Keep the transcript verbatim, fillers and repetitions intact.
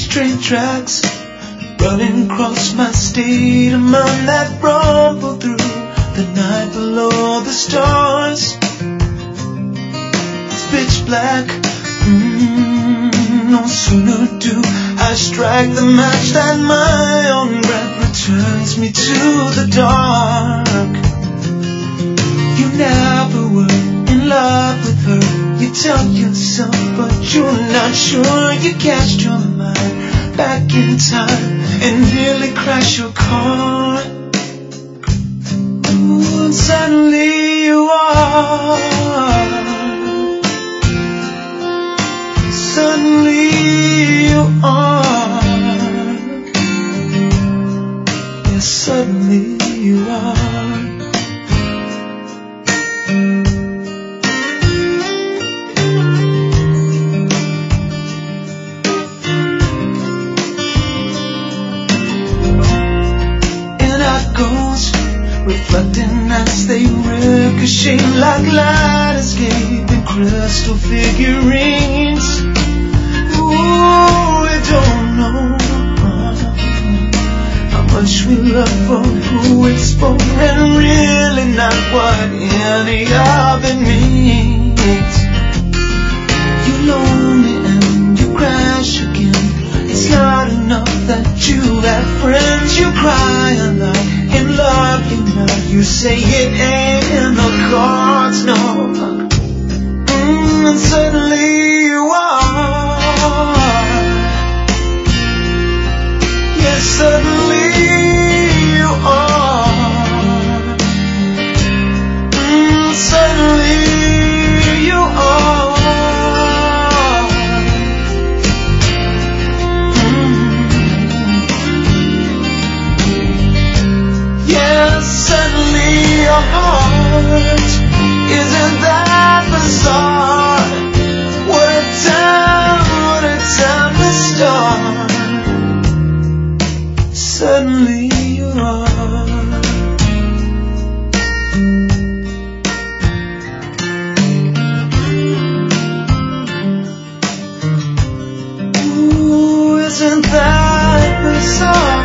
train tracks running across my state of mind that rumble through the night below the stars. It's pitch black. Mm, no sooner do I strike the match than my own breath returns me to the dark. You never were in love with her, you tell yourself, but you're not sure. You cast your mind back in time and nearly crash your car. Ooh, and suddenly you are. Suddenly you are. Yes, suddenly you are. Reflecting as they ricochet like light escaping crystal figurines. Ooh, we don't know how much we love for who it's for, and really not what any of it means. You're lonely and you crash again. It's not enough that you have friends. You cry a lot in love, you know. You say it ain't in the cards, no. Mm, and suddenly you are. Yes, suddenly you are. Mm, suddenly you are. Suddenly your heart, isn't that bizarre? What a time, what a time to start. Suddenly you are. Ooh, isn't that bizarre?